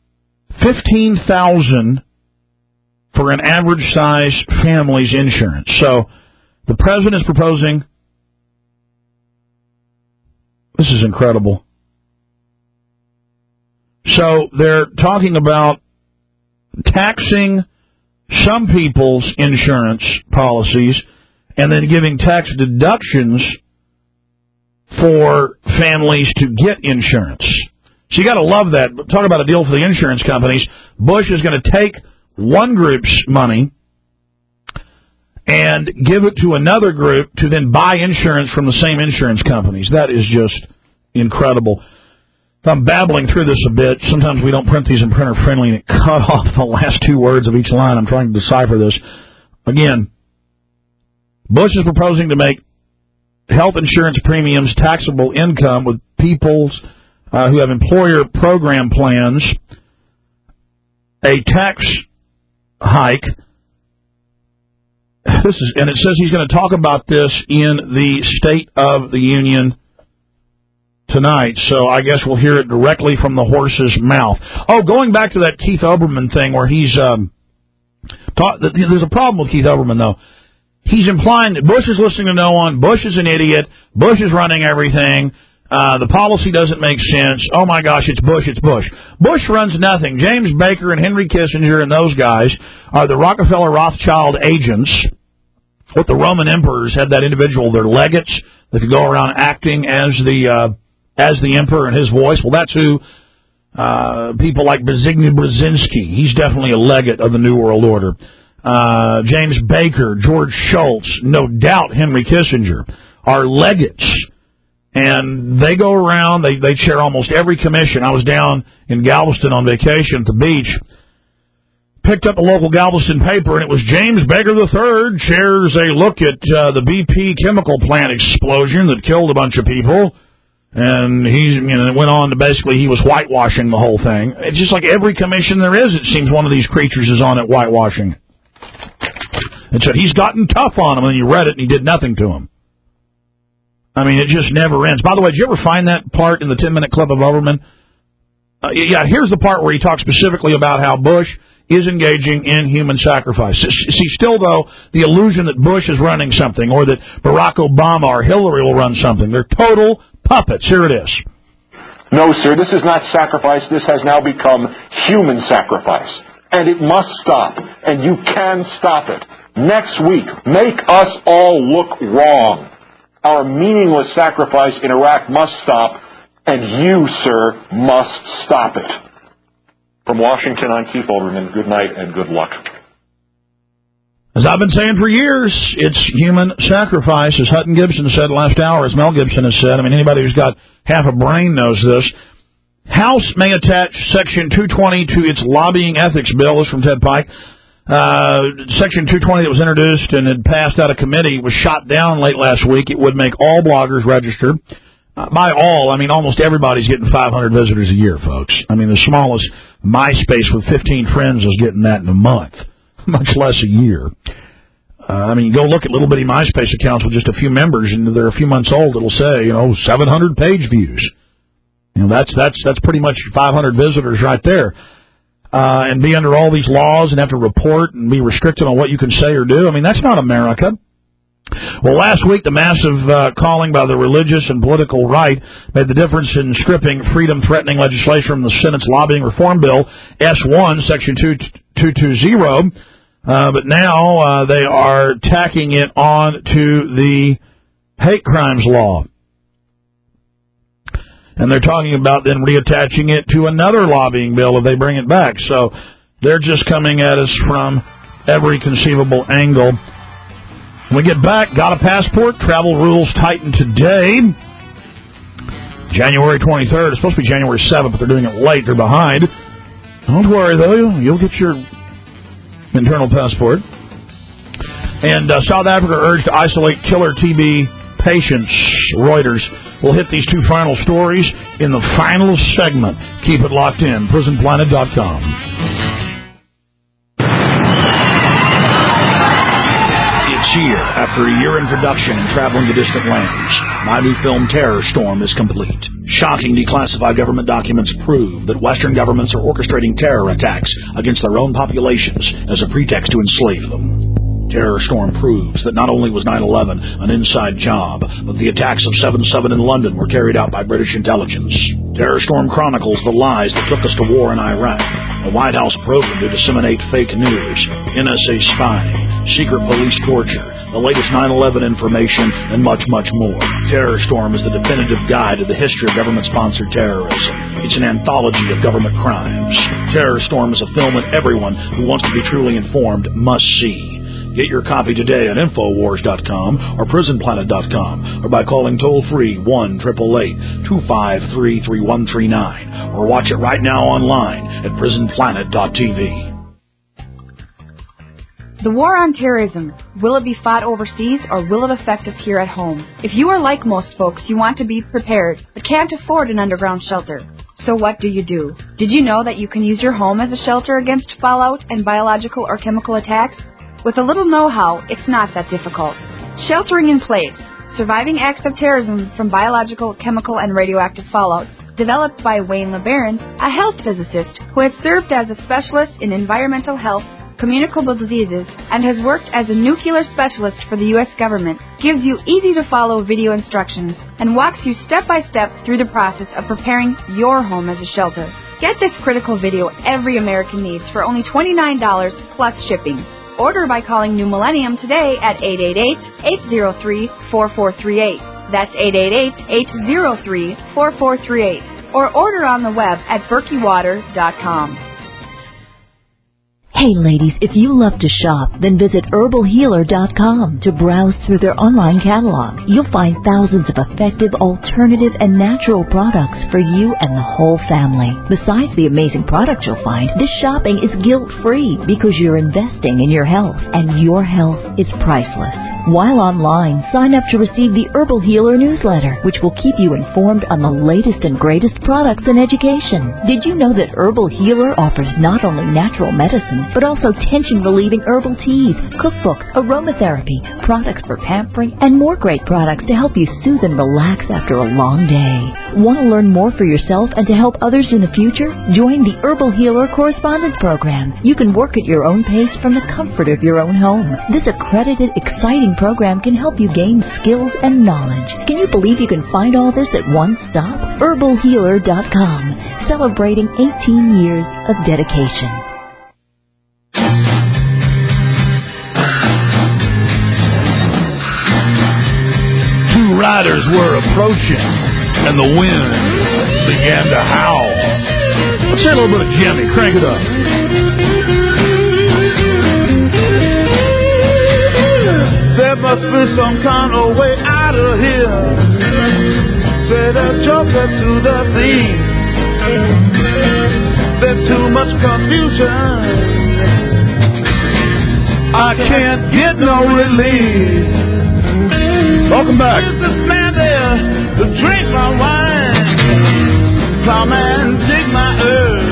$15,000 for an average-size family's insurance. So the president is proposing, this is incredible. So they're talking about taxing some people's insurance policies and then giving tax deductions for families to get insurance. So you got to love that. Talk about a deal for the insurance companies. Bush is going to take one group's money and give it to another group to then buy insurance from the same insurance companies. That is just incredible. I'm babbling through this a bit. Sometimes we don't print these in printer friendly and it cut off the last two words of each line. I'm trying to decipher this. Again, Bush is proposing to make health insurance premiums taxable income with people's who have employer program plans, a tax hike. And it says he's going to talk about this in the State of the Union tonight, so I guess we'll hear it directly from the horse's mouth. Oh, going back to that Keith Olbermann thing where he's there's a problem with Keith Olbermann, though. He's implying that Bush is listening to no one, Bush is an idiot, Bush is running everything, the policy doesn't make sense, oh my gosh, it's Bush, it's Bush. Bush runs nothing. James Baker and Henry Kissinger and those guys are the Rockefeller Rothschild agents. What the Roman emperors had that individual, their legates, that could go around acting as the emperor and his voice. Well, that's who people like Zbigniew Brzezinski, he's definitely a legate of the New World Order. James Baker, George Shultz, no doubt Henry Kissinger, are legates. And they go around, they chair almost every commission. I was down in Galveston on vacation at the beach, picked up a local Galveston paper, and it was James Baker III chairs a look at the BP chemical plant explosion that killed a bunch of people. And it went on to basically he was whitewashing the whole thing. It's just like every commission there is, it seems one of these creatures is on it whitewashing. It said he's gotten tough on him, and you read it, and he did nothing to him. I mean, it just never ends. By the way, did you ever find that part in the 10-minute clip of Olbermann? Yeah, here's the part where he talks specifically about how Bush is engaging in human sacrifice. See, still, though, the illusion that Bush is running something or that Barack Obama or Hillary will run something. They're total puppets. Here it is. No, sir, this is not sacrifice. This has now become human sacrifice. And it must stop. And you can stop it. Next week, make us all look wrong. Our meaningless sacrifice in Iraq must stop, and you, sir, must stop it. From Washington, I'm Keith Olbermann. Good night and good luck. As I've been saying for years, it's human sacrifice, as Hutton Gibson said last hour, as Mel Gibson has said. I mean, anybody who's got half a brain knows this. House may attach Section 220 to its lobbying ethics bill. This is from Ted Pike. Section 220 that was introduced and had passed out of committee was shot down late last week. It would make all bloggers register. By all, I mean almost everybody's getting 500 visitors a year, folks. I mean, the smallest MySpace with 15 friends is getting that in a month, much less a year. I mean, go look at little bitty MySpace accounts with just a few members, and they're a few months old. It'll say, 700 page views. That's pretty much 500 visitors right there. And be under all these laws and have to report and be restricted on what you can say or do. I mean, that's not America. Well, last week, the massive calling by the religious and political right made the difference in stripping freedom-threatening legislation from the Senate's lobbying reform bill, S1, Section 2220. But now they are tacking it on to the hate crimes law. And they're talking about then reattaching it to another lobbying bill if they bring it back. So they're just coming at us from every conceivable angle. When we get back, got a passport? Travel rules tighten today. January 23rd. It's supposed to be January 7th, but they're doing it late. They're behind. Don't worry, though. You'll get your internal passport. And South Africa urged to isolate killer TB patients. Reuters. We'll hit these two final stories in the final segment. Keep it locked in. PrisonPlanet.com. It's here. After a year in production and traveling to distant lands, my new film Terror Storm is complete. Shocking declassified government documents prove that Western governments are orchestrating terror attacks against their own populations as a pretext to enslave them. Terror Storm proves that not only was 9/11 an inside job, but the attacks of 7/7 in London were carried out by British intelligence. Terror Storm chronicles the lies that took us to war in Iraq, a White House program to disseminate fake news, NSA spying, secret police torture, the latest 9/11 information, and much, much more. Terror Storm is the definitive guide to the history of government-sponsored terrorism. It's an anthology of government crimes. Terror Storm is a film that everyone who wants to be truly informed must see. Get your copy today at Infowars.com or PrisonPlanet.com or by calling toll-free 1-888-253-3139 or watch it right now online at PrisonPlanet.tv. The war on terrorism, will it be fought overseas or will it affect us here at home? If you are like most folks, you want to be prepared but can't afford an underground shelter. So what do? Did you know that you can use your home as a shelter against fallout and biological or chemical attacks? With a little know-how, it's not that difficult. Sheltering in Place, Surviving Acts of Terrorism from Biological, Chemical, and Radioactive Fallout, developed by Wayne LeBaron, a health physicist who has served as a specialist in environmental health, communicable diseases, and has worked as a nuclear specialist for the U.S. government, gives you easy-to-follow video instructions and walks you step-by-step through the process of preparing your home as a shelter. Get this critical video every American needs for only $29 plus shipping. Order by calling New Millennium today at 888-803-4438. That's 888-803-4438. Or order on the web at berkeywater.com. Hey ladies, if you love to shop, then visit herbalhealer.com to browse through their online catalog. You'll find thousands of effective, alternative, and natural products for you and the whole family. Besides the amazing products you'll find, this shopping is guilt-free because you're investing in your health, and your health is priceless. While online, sign up to receive the Herbal Healer newsletter, which will keep you informed on the latest and greatest products and education. Did you know that Herbal Healer offers not only natural medicine, but also tension-relieving herbal teas, cookbooks, aromatherapy, products for pampering, and more great products to help you soothe and relax after a long day. Want to learn more for yourself and to help others in the future? Join the Herbal Healer Correspondence Program. You can work at your own pace from the comfort of your own home. This accredited, exciting program can help you gain skills and knowledge. Can you believe you can find all this at one stop? herbalhealer.com, celebrating 18 years of dedication. Two riders were approaching, and the wind began to howl. Let's hear a little bit of Jimmy. Crank it up. There must be some kind of way out of here, said a joker to the thief. There's too much confusion, I can't get no relief. Welcome back. Is this man there to drink my wine? Plowman, dig my earth.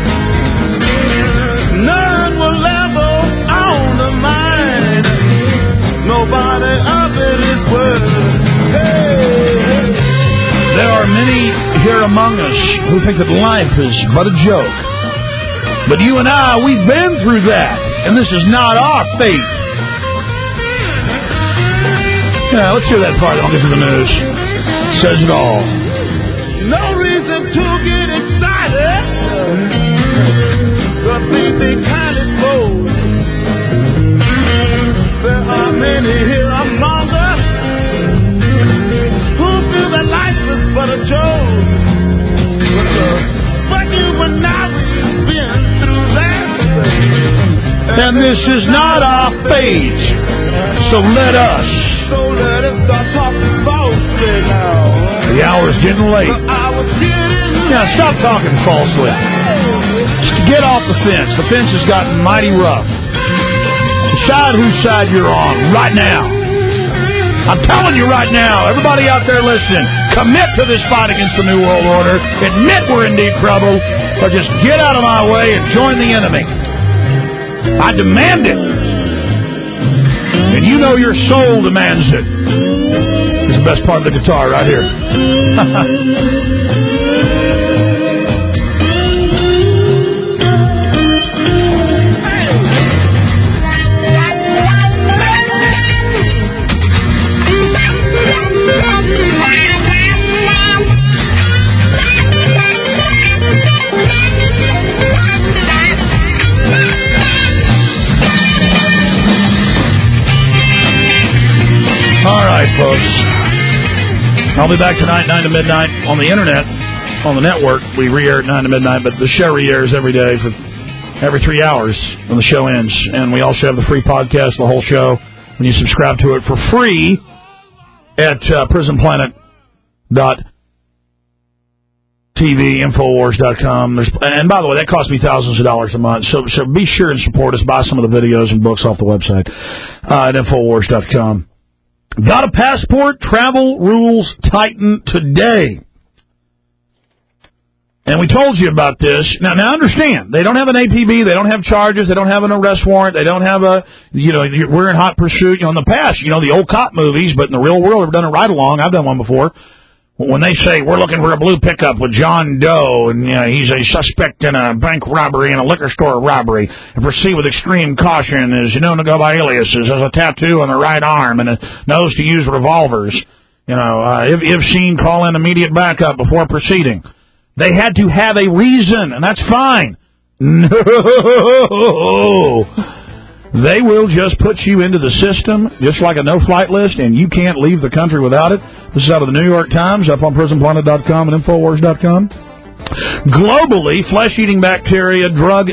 None will level on the mine. Nobody of it is worth. Hey. There are many here among us who think that life is but a joke. But you and I, we've been through that, and this is not our fate. Yeah, let's hear that part. I'll get to the news. It says it all. No reason to get excited. The things they kind of close. There are many here among us who feel that life is but a joke. But you and I, we've been through that. And this is not our fate. So let us start talking falsely now. The hour's getting late. Now stop talking falsely. Get off the fence. The fence has gotten mighty rough. Decide whose side you're on right now. I'm telling you right now, everybody out there listening, commit to this fight against the New World Order. Admit we're in deep trouble, or just get out of my way and join the enemy. I demand it. And you know your soul demands it. This is the best part of the guitar right here. All right, folks. I'll be back tonight, 9 to midnight, on the internet, on the network. We re-air at 9 to midnight, but the show re-airs every day for every 3 hours when the show ends. And we also have the free podcast, the whole show, when you subscribe to it for free at prisonplanet.tv, Infowars.com. And by the way, that costs me thousands of dollars a month. So be sure and support us. Buy some of the videos and books off the website at Infowars.com. Got a passport? Travel rules tighten today. And we told you about this. Now understand, they don't have an APB, they don't have charges, they don't have an arrest warrant, they don't have we're in hot pursuit. In the past, the old cop movies, but in the real world, they've done it right along. I've done one before. When they say, we're looking for a blue pickup with John Doe, and he's a suspect in a bank robbery and a liquor store robbery, and proceed with extreme caution, is known to go by aliases, has a tattoo on the right arm, and knows to use revolvers. If seen, call in immediate backup before proceeding. They had to have a reason, and that's fine. No. They will just put you into the system, just like a no-flight list, and you can't leave the country without it. This is out of the New York Times, up on prisonplanet.com and Infowars.com. Globally, flesh-eating bacteria,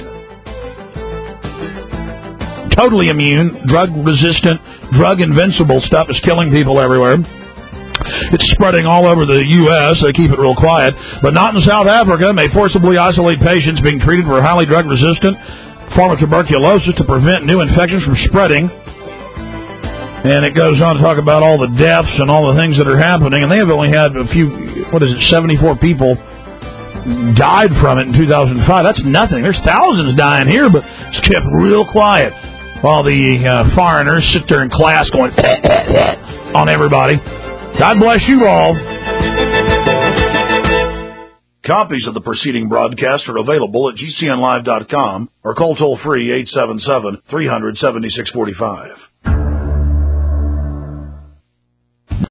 totally immune, drug-resistant, drug-invincible stuff is killing people everywhere. It's spreading all over the U.S. They keep it real quiet, but not in South Africa. May forcibly isolate patients being treated for highly drug-resistant form of tuberculosis to prevent new infections from spreading. And it goes on to talk about all the deaths and all the things that are happening. And they have only had 74 people died from it in 2005. That's nothing. There's thousands dying here, but it's kept real quiet while the foreigners sit there in class going on everybody. God bless you all. Copies of the preceding broadcast are available at GCNlive.com or call toll-free 877-300-7645.